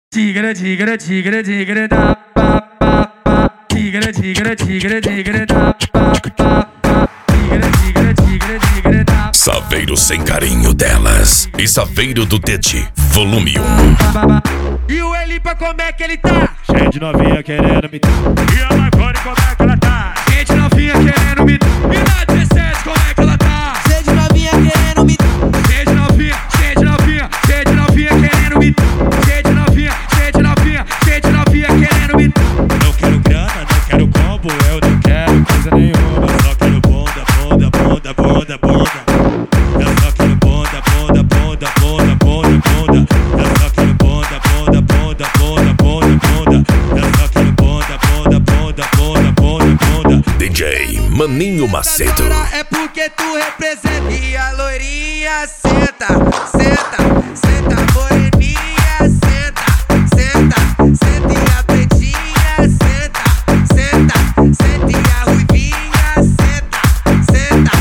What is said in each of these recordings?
Tigre, tigre, tigre, tigre, da pa pa pa. Tigre, tigre, tigre, tigre, da pa pa pa. Tigre, tigre, tigre, tigre, da. Saveiro sem carinho delas e Saveiro do Tete, volume 1. E o Elipa, como é que ele tá? Cheio de novinha querendo me dar. E a Marconi, como é que ela tá? Gente novinha querendo me. E na 17, como é que ela tá? Gente novinha querendo me. Gente novinha, gente novinha, gente novinha querendo me. Gente novinha, gente novinha, gente novinha querendo me. Não quero grana, não quero combo, eu não quero coisa nenhuma. Eu só quero bonda, bonda, bonda, bonda, bonda. Eu só quero bonda, bonda, bonda, bonda, bonda, bonda. Eu só quero bonda, bonda, bonda, bonda, bonda, bonda. Eu só quero bonda, bonda, bonda, bonda, bonda, bonda. DJ Maninho Macedo. É porque tu representa. E a loirinha senta, senta, senta, moreninha senta, senta, senta. E a pretinha senta, senta, senta. E a ruivinha senta, senta.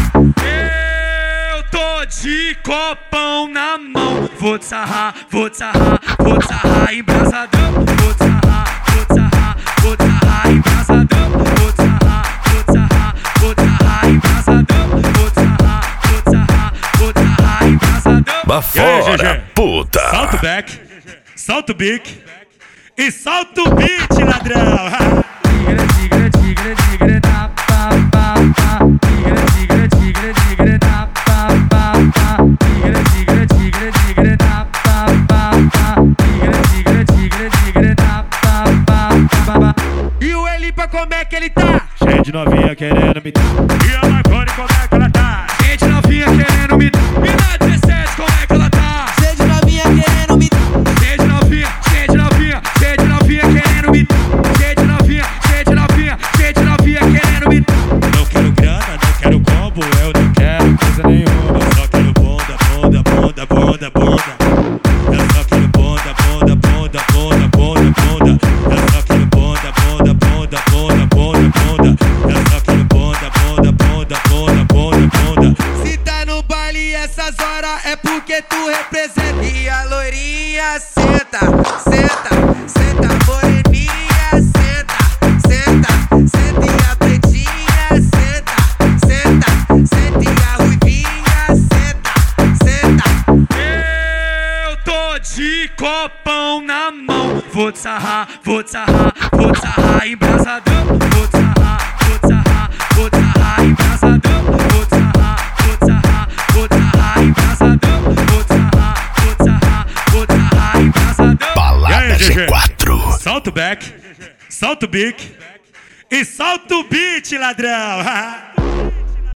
Eu tô de copão na mão. Vou te sarrar, vou te sarrar, vou te sarrar embrasadão. Vou te sarrar, vou te sarrar, vou te sarrar embrasadão. Vou te sarrar, vou te sarrar, vou te sarrar embrasadão. Vou te sarrar, vou te sarrar, vou te sarrar embrasadão. Bafora, puta. Salta o back, salta o bique e salta o beat, ladrão. Tigre, tigre, tigre, tigre, da pa pa pa. Tigre, tigre, tigre, tigre, da pa pa pa. Tigre, tigre, tigre, tigre, da pa pa pa. Tigre, tigre, tigre, tigre, da pa pa pa. E o Elipa, como é que ele tá? Cheio de novinha querendo me dar. E a Marconi, como é que ela tá? Gente novinha querendo me. E na 17, como é que ela tá? Gente novinha querendo me. Gente novinha, gente novinha, gente novinha querendo me. Gente novinha, gente novinha, gente novinha querendo me. Não quero grana, não quero combo, eu não quero coisa nenhuma. Eu só quero bonda, bonda, bonda, bonda, bonda. Eu só quero bonda, bonda, bonda, bonda, bonda, bonda. Eu só quero bonda, bonda, bonda, bonda, bonda, bonda. Eu só quero bonda, bonda, bonda, bonda, bonda, bonda. Se tá no baile essas horas é porque tu representa. E a loirinha senta, senta, senta, moreninha senta, senta, senta. E a pretinha senta, senta, senta. E a ruivinha senta, senta. Eu tô de copão na mão. Vou te sarrar, vou te sarrar, vou te sarrar embrasadão. Vou te sarrar, vou te sarrar, vou te sarrar embrasadão. Vou te sarrar, vou te sarrar, vou te sarrar embrasadão. Vou te sarrar, vou te sarrar, vou te sarrar embrasadão. Balada G4. Salta o back, salta o bique e salta o beat, ladrão.